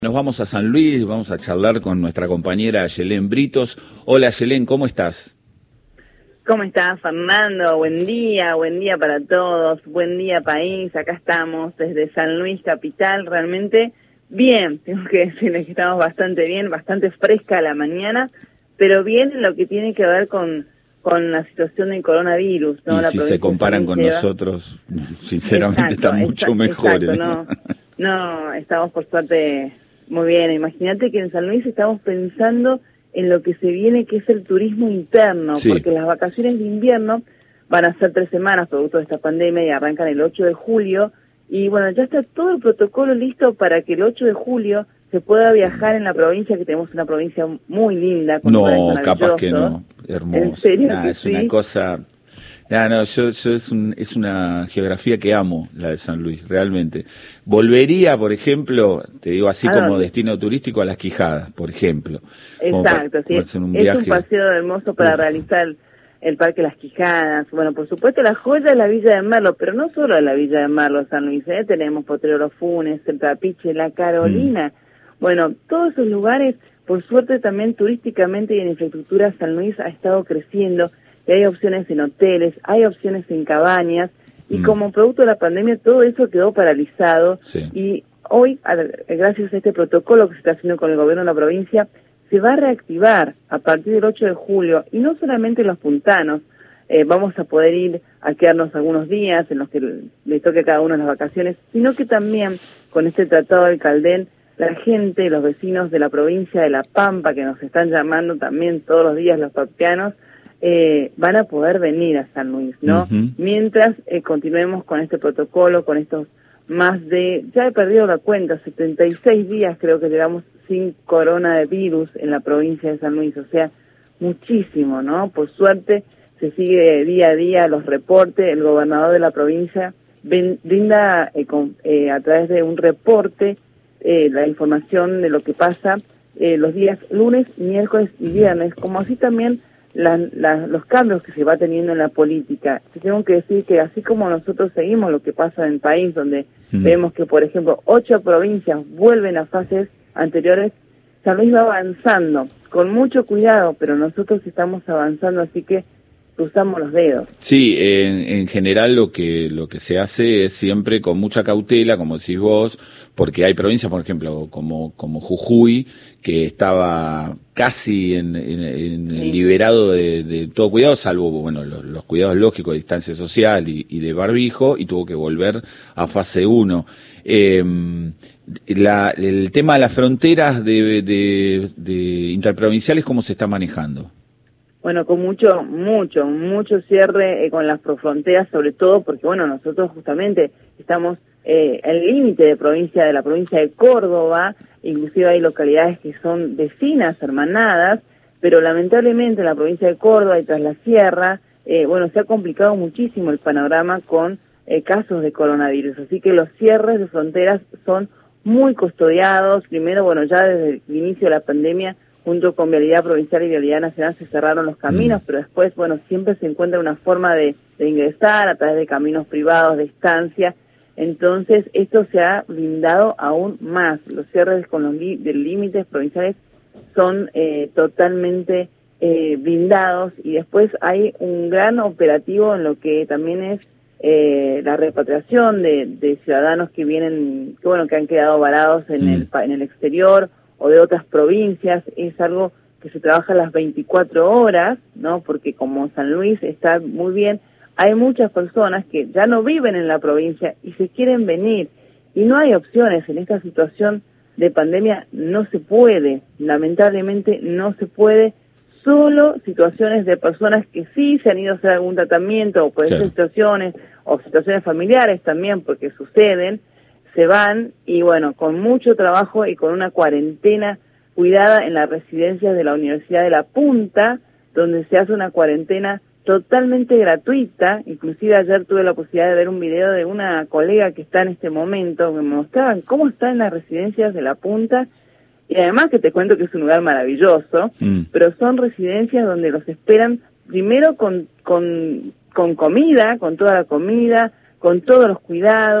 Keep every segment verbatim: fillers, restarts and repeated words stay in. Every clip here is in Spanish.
Nos vamos a San Luis, vamos a charlar con nuestra compañera Yelén Britos. Hola Yelén, ¿cómo estás? ¿Cómo estás, Fernando? Buen día, buen día para todos, buen día país. Acá estamos desde San Luis capital, realmente bien, tengo que decirles que estamos bastante bien, bastante fresca la mañana, pero bien en lo que tiene que ver con, con la situación del coronavirus, ¿no? Y La si se comparan con lleva... nosotros, sinceramente exacto, están mucho exacto, mejores. Exacto, no, no, estamos por suerte muy bien. Imagínate que en San Luis estamos pensando en lo que se viene, que es el turismo interno, Sí. porque las vacaciones de invierno van a ser tres semanas producto de esta pandemia y arrancan el ocho de julio, y bueno, ya está todo el protocolo listo para que el ocho de julio se pueda viajar en la provincia, que tenemos una provincia muy linda. Con No, capaz que no, hermoso. ¿En serio Nah, que es sí? una cosa... No, no, yo, yo es, un, es una geografía que amo, la de San Luis, realmente. Volvería, por ejemplo, te digo así ¿A como dónde? destino turístico, a Las Quijadas, por ejemplo. Exacto, para, sí. hacer un es viaje. un paseo hermoso para Uf. realizar el, el Parque Las Quijadas. Bueno, por supuesto, la joya es la Villa de Merlo, pero no solo la Villa de Merlo, San Luis, ¿eh? Tenemos Potrero Los Funes, el Trapiche, La Carolina. Mm. Bueno, todos esos lugares, por suerte también turísticamente y en infraestructura, San Luis ha estado creciendo. Y hay opciones en hoteles, hay opciones en cabañas, y mm. como producto de la pandemia todo eso quedó paralizado. Sí. Y hoy, gracias a este protocolo que se está haciendo con el gobierno de la provincia, se va a reactivar a partir del ocho de julio, y no solamente los puntanos, eh, vamos a poder ir a quedarnos algunos días en los que le toque a cada uno las vacaciones, sino que también con este tratado del Caldén, la gente, los vecinos de la provincia de La Pampa, que nos están llamando también todos los días los pampeanos, Eh, van a poder venir a San Luis, ¿no? Uh-huh. Mientras eh, continuemos con este protocolo, con estos más de, ya he perdido la cuenta, setenta y seis días creo que llevamos sin coronavirus en la provincia de San Luis, o sea, muchísimo, ¿no? Por suerte se sigue día a día los reportes, el gobernador de la provincia ven, brinda eh, con, eh, a través de un reporte eh, la información de lo que pasa eh, los días lunes, miércoles y viernes, como así también La, la, los cambios que se va teniendo en la política. Tengo que decir que así como nosotros seguimos lo que pasa en el país, donde mm. vemos que, por ejemplo, ocho provincias vuelven a fases anteriores, San Luis va avanzando, con mucho cuidado, pero nosotros estamos avanzando, así que cruzamos los dedos. Sí, en, en general lo que lo que se hace es siempre con mucha cautela, como decís vos, porque hay provincias, por ejemplo, como como Jujuy, que estaba casi en, en, en sí. liberado de, de todo cuidado, salvo bueno los, los cuidados lógicos de distancia social y, y de barbijo, y tuvo que volver a fase uno. Eh, la, el tema de las fronteras de, de, de interprovinciales, ¿cómo se está manejando? Bueno, con mucho, mucho, mucho cierre eh, con las fronteras, sobre todo porque, bueno, nosotros justamente estamos eh, en el límite de provincia, de la provincia de Córdoba, inclusive hay localidades que son vecinas, hermanadas, pero lamentablemente en la provincia de Córdoba y tras la sierra, eh, bueno, se ha complicado muchísimo el panorama con eh, casos de coronavirus, así que los cierres de fronteras son muy custodiados. Primero, bueno, ya desde el inicio de la pandemia, junto con Vialidad Provincial y Vialidad Nacional se cerraron los caminos, mm. pero después, bueno, siempre se encuentra una forma de, de ingresar a través de caminos privados, de estancia. Entonces, esto se ha blindado aún más. Los cierres con los li- de límites provinciales son eh, totalmente eh, blindados, y después hay un gran operativo en lo que también es eh, la repatriación de, de ciudadanos que vienen, que bueno, que han quedado varados en, mm. el, en el exterior, o de otras provincias. Es algo que se trabaja a las veinticuatro horas, ¿no? Porque como San Luis está muy bien, hay muchas personas que ya no viven en la provincia y se quieren venir, y no hay opciones. En esta situación de pandemia no se puede, lamentablemente no se puede, solo situaciones de personas que sí se han ido a hacer algún tratamiento, o por esas situaciones, o situaciones familiares también, porque suceden, se van, y bueno, con mucho trabajo y con una cuarentena cuidada en las residencias de la Universidad de La Punta, donde se hace una cuarentena totalmente gratuita. Inclusive ayer tuve la posibilidad de ver un video de una colega que está en este momento, que me mostraban cómo está en las residencias de La Punta, y además que te cuento que es un lugar maravilloso, mm. pero son residencias donde los esperan primero con, con, con comida, con toda la comida, con todos los cuidados,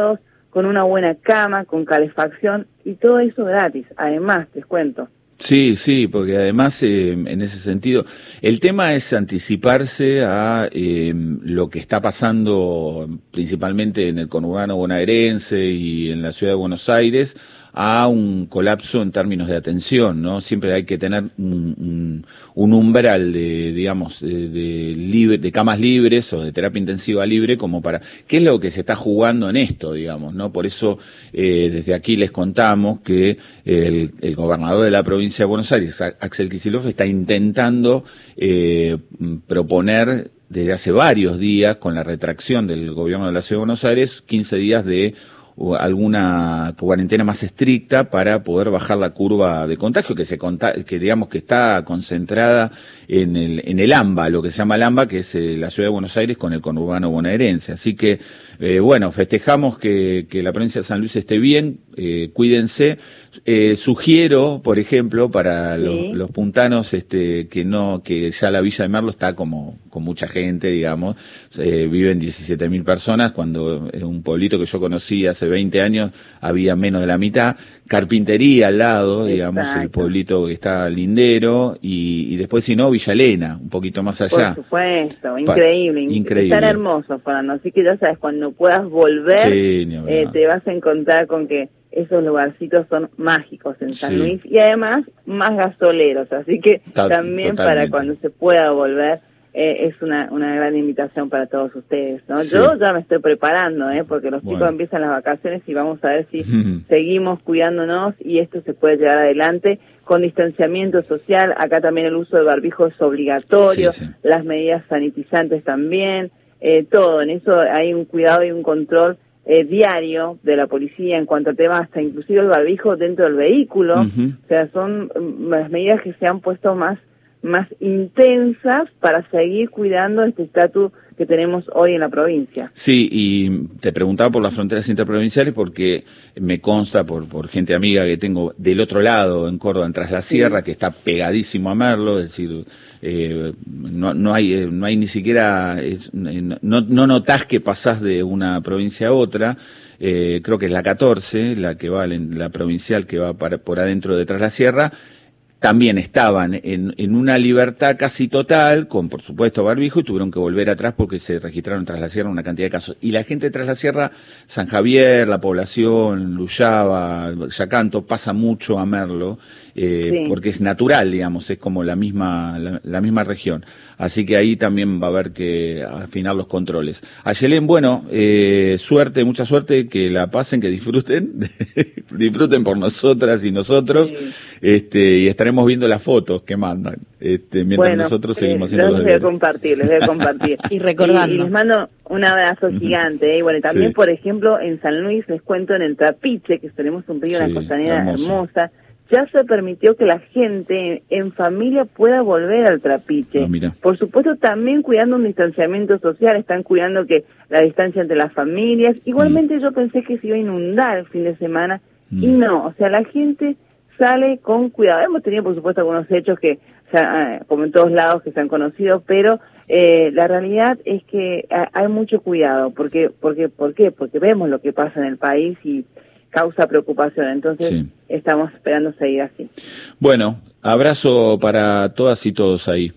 con una buena cama, con calefacción y todo eso gratis. Además, les cuento. Sí, sí, porque además eh, en ese sentido el tema es anticiparse a eh, lo que está pasando principalmente en el conurbano bonaerense y en la ciudad de Buenos Aires, a un colapso en términos de atención, ¿no? Siempre hay que tener un, un, un umbral de, digamos, de, de, libre, de camas libres o de terapia intensiva libre, como para, ¿qué es lo que se está jugando en esto, digamos, ¿no? Por eso, eh, desde aquí les contamos que el, el gobernador de la provincia de Buenos Aires, Axel Kicillof, está intentando eh, proponer desde hace varios días, con la retracción del gobierno de la Ciudad de Buenos Aires, quince días de o alguna cuarentena más estricta para poder bajar la curva de contagio que se que digamos que está concentrada en el en el AMBA, lo que se llama el AMBA, que es eh, la Ciudad de Buenos Aires con el conurbano bonaerense. Así que eh, bueno, festejamos que, que la provincia de San Luis esté bien, eh, cuídense. Eh, sugiero, por ejemplo, para sí. los, los puntanos, este, que no, que ya la Villa de Merlo está como con mucha gente, digamos, eh, viven diecisiete mil personas, cuando en un pueblito que yo conocí hace veinte años había menos de la mitad. Carpintería al lado, digamos, Exacto. el pueblito que está lindero, y, y después, si no, Villa Elena, un poquito más allá. Por supuesto, increíble, pa increíble. Están hermosos, Fernando, así que ya sabes, cuando puedas volver, sí, eh, te vas a encontrar con que esos lugarcitos son mágicos en San sí. Luis, y además más gasoleros, así que Ta también totalmente. Para cuando se pueda volver, eh, es una, una gran invitación para todos ustedes, ¿no? Sí. Yo ya me estoy preparando, ¿eh? Porque los bueno. chicos empiezan las vacaciones y vamos a ver si seguimos cuidándonos y esto se puede llevar adelante con distanciamiento social. Acá también el uso de barbijo es obligatorio, sí, sí. las medidas sanitizantes también, eh, todo, en eso hay un cuidado y un control Eh, diario de la policía en cuanto a temas, hasta inclusive el barbijo dentro del vehículo. Uh-huh. O sea, son um, las medidas que se han puesto más más intensas para seguir cuidando este estatus que tenemos hoy en la provincia. Sí, y te preguntaba por las fronteras interprovinciales porque me consta por por gente amiga que tengo del otro lado, en Córdoba, en Tras la Sierra, sí. que está pegadísimo a Merlo, es decir, eh, no, no hay eh, no hay ni siquiera, es, no, no notás que pasás de una provincia a otra. Eh, creo que es la catorce, la que va, la provincial que va para, por adentro de Tras la Sierra. También estaban en, en una libertad casi total, con por supuesto barbijo, y tuvieron que volver atrás porque se registraron tras la sierra una cantidad de casos. Y la gente de Tras la Sierra, San Javier, la población, Luyaba, Yacanto, pasa mucho a Merlo, eh, sí. porque es natural, digamos, es como la misma, la, la misma región. Así que ahí también va a haber que afinar los controles. Ayelén, bueno, eh, suerte, mucha suerte, que la pasen, que disfruten, disfruten por nosotras y nosotros, sí. este, y estaremos viendo las fotos que mandan, este, mientras bueno, nosotros seguimos eh, haciendo los les voy a compartir, les voy a compartir. y recordando. Y, y les mando un abrazo uh-huh. gigante, ¿eh? Y bueno, también, sí. por ejemplo, en San Luis, les cuento, en el Trapiche, que tenemos un río, sí, una costanera hermoso. hermosa, ya se permitió que la gente en familia pueda volver al Trapiche. Ah, por supuesto, también cuidando un distanciamiento social, están cuidando que la distancia entre las familias. Igualmente mm. yo pensé que se iba a inundar el fin de semana, mm. y no, o sea, la gente sale con cuidado. Hemos tenido, por supuesto, algunos hechos que, o sea, como en todos lados, que se han conocido, pero eh, la realidad es que hay mucho cuidado. Porque, porque, ¿Por qué? Porque vemos lo que pasa en el país y causa preocupación, entonces sí. estamos esperando seguir así. Bueno, abrazo para todas y todos ahí.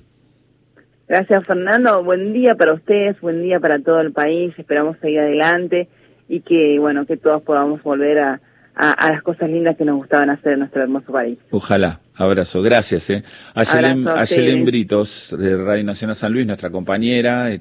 Gracias, Fernando, buen día para ustedes, buen día para todo el país, esperamos seguir adelante y que, bueno, que todos podamos volver a, a, a las cosas lindas que nos gustaban hacer en nuestro hermoso país. Ojalá. Abrazo, gracias. Eh. Ayelén, Ayelén Britos, de Radio Nacional San Luis, nuestra compañera,